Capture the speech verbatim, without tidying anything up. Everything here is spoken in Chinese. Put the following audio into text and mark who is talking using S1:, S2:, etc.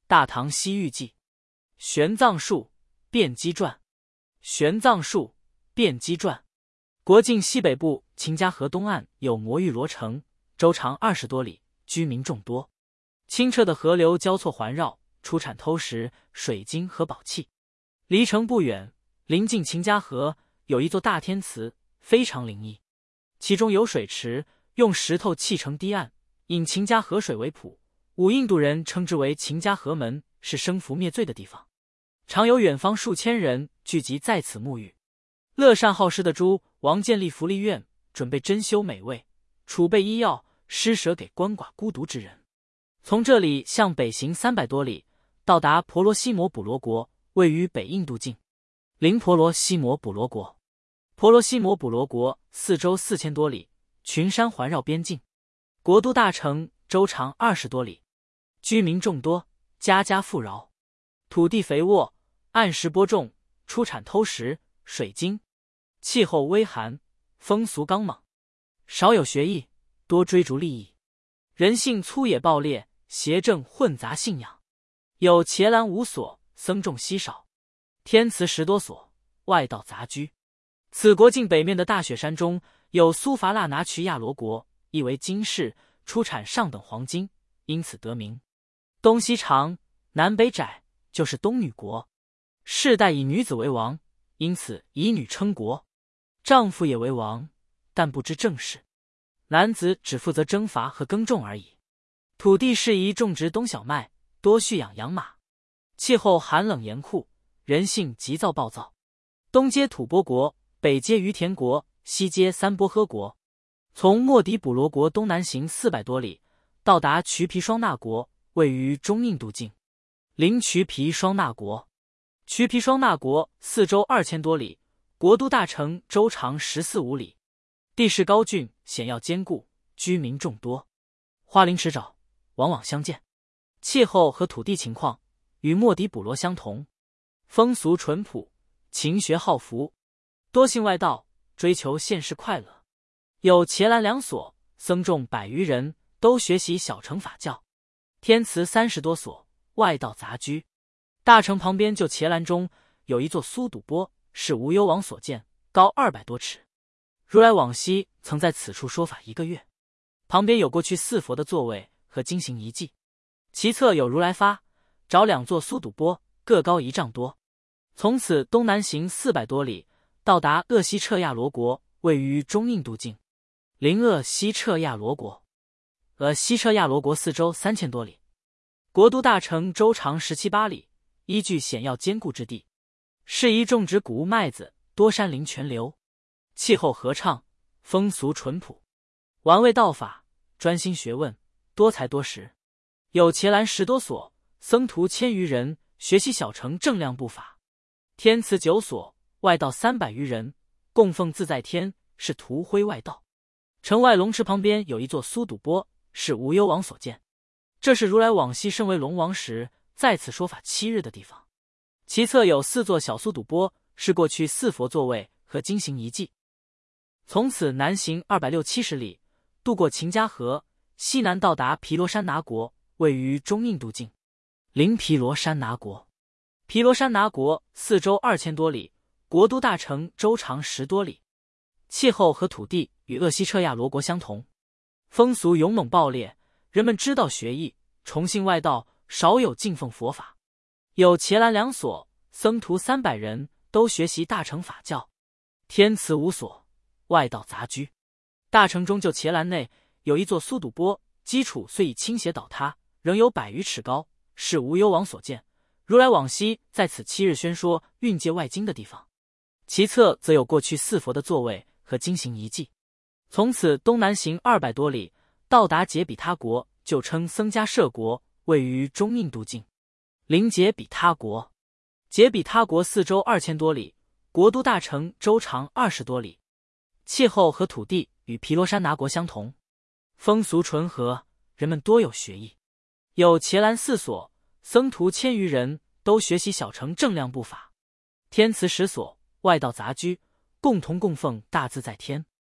S1: 大唐西域记》。玄奘术辩机传。玄奘术辩机传。国境西北部秦家河东岸有魔域罗城，周长二十多里，居民众多。清澈的河流交错环绕，出产偷石、水晶和宝器。离城不远，临近秦家河，有一座大天祠，非常灵异。其中有水池，用石头砌成堤岸，引秦家河水为谱。古印度人称之为秦家河门，是生福灭罪的地方。常有远方数千人聚集在此沐浴。乐善好施的猪王建立福利院，准备珍馐美味，储备医药，施舍给鳏寡孤独之人。从这里向北行三百多里，到达婆罗西摩补罗国，位于北印度境。临婆罗西摩补罗国。婆罗西摩补罗国四周四千多里，群山环绕边境。国都大城，周长二十多里，居民众多，家家富饶。土地肥沃，岸石播种，出产偷石、水晶。气候微寒，风俗刚莽，少有学艺，多追逐利益。人性粗野暴烈，邪正混杂信仰。有伽蓝五所，僧众稀少。天祠十多所，外道杂居。此国境北面的大雪山中有苏伐腊拿渠亚罗国，意为金市，出产上等黄金，因此得名。东西长，南北窄，就是东女国。世代以女子为王，因此以女称国。丈夫也为王，但不知政事。男子只负责征伐和耕种而已。土地适宜种植冬小麦，多蓄养养马。气候寒冷严酷，人性急躁暴躁。东接吐蕃国，北接于田国，西接三波呵国。从莫迪补罗国东南行四百多里，到达瞿皮双那国，位于中印度境。临瞿皮双那国。瞿皮双那国四周二千多里，国都大城，周长十四五里。地势高峻，险要坚固，居民众多。花林池沼，往往相见。气候和土地情况与莫迪补罗相同。风俗淳朴，勤学好福，多信外道，追求现世快乐。有伽蓝两所，僧众百余人，都学习小乘法教。天祠三十多所，外道杂居。大城旁边就伽蓝中有一座苏堵波，是无忧王所建，高二百多尺。如来往昔曾在此处说法一个月。旁边有过去四佛的座位和经行遗迹。其侧有如来发，找两座苏堵波，各高一丈多。从此东南行四百多里，到达鄂西彻亚罗国，位于中印度境。临鄂西彻亚罗国。鄂西彻亚罗国四周三千多里，国都大城，周长十七八里，依据险要坚固之地，适宜种植谷物麦子，多山林泉流。气候和畅，风俗淳朴，玩味道法，专心学问，多才多识。有伽蓝十多所，僧徒千余人，学习小乘正量部法。天祠九所，外道三百余人，供奉自在天，是涂灰外道。城外龙池旁边有一座苏堵波，是无忧王所建。这是如来往昔身为龙王时，在此说法七日的地方。其侧有四座小苏堵波，是过去四佛座位和经行遗迹。从此南行二百六七十里，渡过秦家河，西南到达毗罗山拿国，位于中印度境。临毗罗山拿国。毗罗山拿国四周二千多里，国都大城，周长十多里。气候和土地与鄂西彻亚罗国相同。风俗勇猛暴烈，人们知道学艺，崇信外道，少有敬奉佛法。有伽蓝两所，僧徒三百人，都学习大乘法教。天祠五所，外道杂居。大城中就伽蓝内有一座苏堵波，基础虽已倾斜倒塌，仍有百余尺高，是无忧王所建。如来往昔在此七日宣说运界外经的地方。其侧则有过去四佛的座位和经行遗迹。从此东南行二百多里，到达杰比他国，就称僧伽舍国，位于中印度境。临杰比他国。杰比他国四周二千多里，国都大城，周长二十多里。气候和土地与毗罗山拿国相同。风俗淳和，人们多有学艺。有伽蓝四所，僧徒千余人，都学习小乘正量部法。天祠十所，外道杂居，共同供奉大自在天。